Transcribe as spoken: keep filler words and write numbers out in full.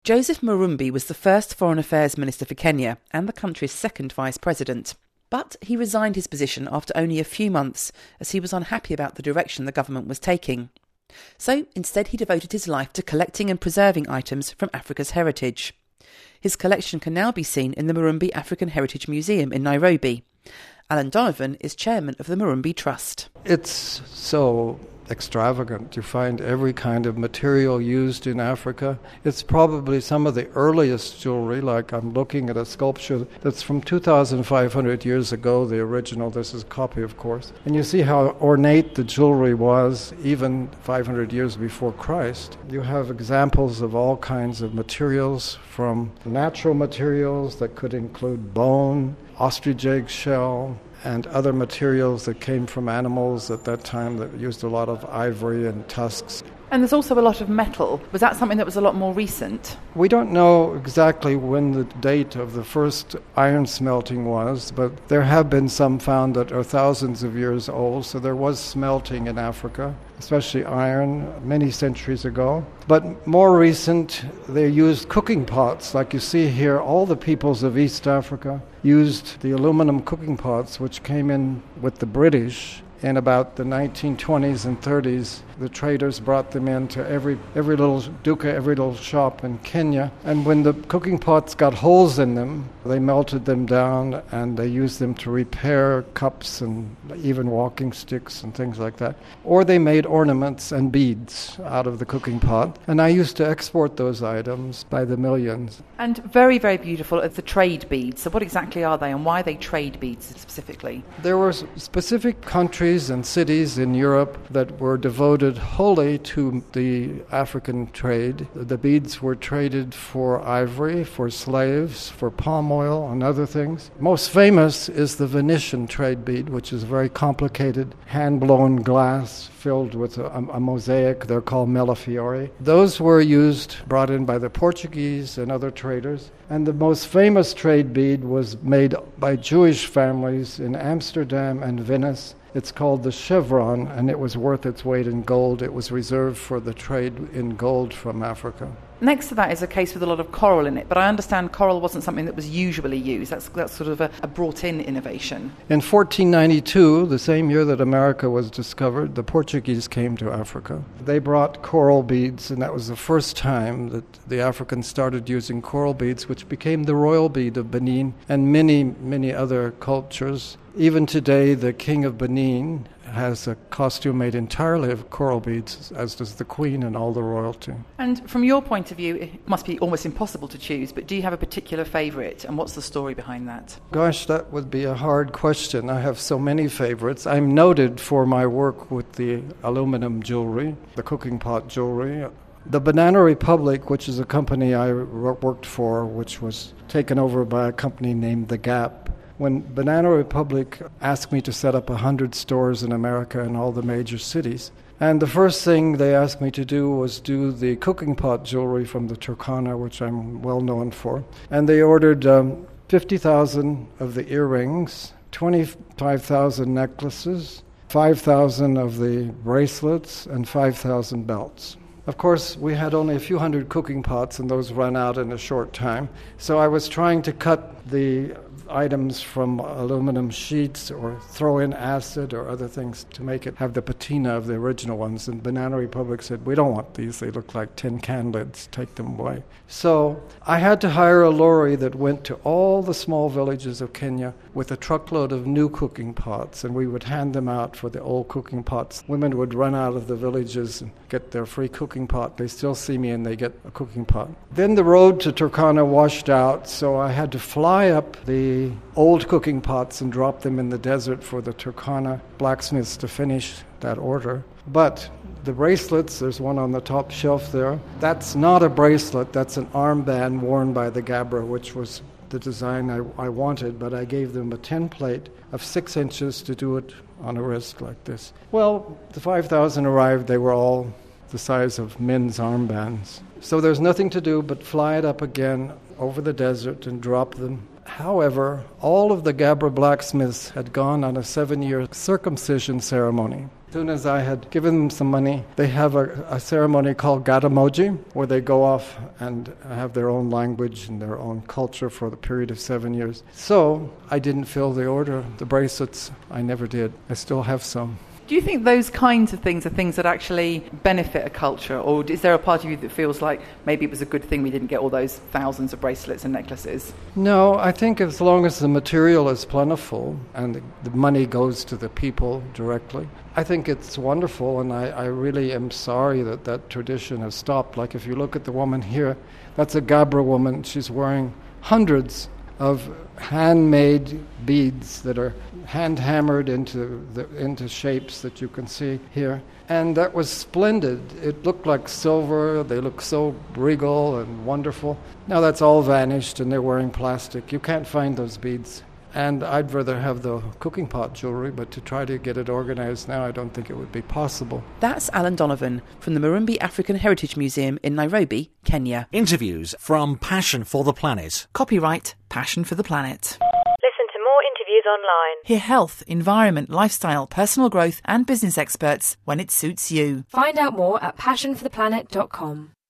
Joseph Murumbi was the first Foreign Affairs Minister for Kenya and the country's second Vice President. But he resigned his position after only a few months, as he was unhappy about the direction the government was taking. So instead he devoted his life to collecting and preserving items from Africa's heritage. His collection can now be seen in the Murumbi African Heritage Museum in Nairobi. Alan Donovan is chairman of the Murumbi Trust. It's so extravagant. You find every kind of material used in Africa. It's probably some of the earliest jewelry, like I'm looking at a sculpture that's from two thousand five hundred years ago, the original. This is a copy, of course. And you see how ornate the jewelry was even five hundred years before Christ. You have examples of all kinds of materials, from natural materials that could include bone, ostrich egg shell, and other materials that came from animals at that time that used a lot of ivory and tusks. And there's also a lot of metal. Was that something that was a lot more recent? We don't know exactly when the date of the first iron smelting was, but there have been some found that are thousands of years old, so there was smelting in Africa, especially iron, many centuries ago. But more recent, they used cooking pots. Like you see here, all the peoples of East Africa used the aluminum cooking pots, which came in with the British in about the nineteen twenties and thirties. The traders brought them into every every little duka, every little shop in Kenya. And when the cooking pots got holes in them, they melted them down and they used them to repair cups and even walking sticks and things like that. Or they made ornaments and beads out of the cooking pot. And I used to export those items by the millions. And very, very beautiful are the trade beads. So what exactly are they and why are they trade beads specifically? There were specific countries and cities in Europe that were devoted wholly to the African trade. The beads were traded for ivory, for slaves, for palm oil, and other things. Most famous is the Venetian trade bead, which is very complicated, hand-blown glass filled with a, a mosaic. They're called millefiori. Those were used, brought in by the Portuguese and other traders. And the most famous trade bead was made by Jewish families in Amsterdam and Venice. It's called the chevron, and it was worth its weight in gold. It was reserved for the trade in gold from Africa. Next to that is a case with a lot of coral in it, but I understand coral wasn't something that was usually used. That's, that's sort of a, a brought-in innovation. In fourteen ninety-two, the same year that America was discovered, the Portuguese came to Africa. They brought coral beads, and that was the first time that the Africans started using coral beads, which became the royal bead of Benin and many, many other cultures. Even today, the King of Benin has a costume made entirely of coral beads, as does the Queen and all the royalty. And from your point of view, it must be almost impossible to choose, but do you have a particular favourite, and what's the story behind that? Gosh, that would be a hard question. I have so many favourites. I'm noted for my work with the aluminum jewelry, the cooking pot jewelry. The Banana Republic, which is a company I worked for, which was taken over by a company named The Gap. When Banana Republic asked me to set up one hundred stores in America in all the major cities, and the first thing they asked me to do was do the cooking pot jewelry from the Turkana, which I'm well known for. And they ordered um, fifty thousand of the earrings, twenty-five thousand necklaces, five thousand of the bracelets, and five thousand belts. Of course, we had only a few hundred cooking pots, and those ran out in a short time. So I was trying to cut the items from aluminum sheets or throw in acid or other things to make it have the patina of the original ones. And Banana Republic said, we don't want these. They look like tin can lids. Take them away. So I had to hire a lorry that went to all the small villages of Kenya with a truckload of new cooking pots, and we would hand them out for the old cooking pots. Women would run out of the villages and get their free cooking pot. They still see me and they get a cooking pot. Then the road to Turkana washed out, so I had to fly up the old cooking pots and drop them in the desert for the Turkana blacksmiths to finish that order. But the bracelets, there's one on the top shelf there, that's not a bracelet, that's an armband worn by the Gabra, which was the design I, I wanted, but I gave them a template of six inches to do it on a wrist like this. Well, the five thousand arrived, they were all the size of men's armbands. So there's nothing to do but fly it up again over the desert and drop them. However, all of the Gabra blacksmiths had gone on a seven-year circumcision ceremony. As soon as I had given them some money, they have a, a ceremony called Gadamoji, where they go off and have their own language and their own culture for the period of seven years. So I didn't fill the order. The bracelets, I never did. I still have some. Do you think those kinds of things are things that actually benefit a culture, or is there a part of you that feels like maybe it was a good thing we didn't get all those thousands of bracelets and necklaces? No, I think as long as the material is plentiful and the, the money goes to the people directly, I think it's wonderful, and I, I really am sorry that that tradition has stopped. Like if you look at the woman here, that's a Gabra woman. She's wearing hundreds of handmade beads that are hand-hammered into the, into shapes that you can see here. And that was splendid. It looked like silver. They look so regal and wonderful. Now that's all vanished, and they're wearing plastic. You can't find those beads. And I'd rather have the cooking pot jewelry, but to try to get it organized now, I don't think it would be possible. That's Alan Donovan from the Murumbi African Heritage Museum in Nairobi, Kenya. Interviews from Passion for the Planet. Copyright Passion for the Planet. Listen to more interviews online. Hear health, environment, lifestyle, personal growth and business experts when it suits you. Find out more at passion for the planet dot com.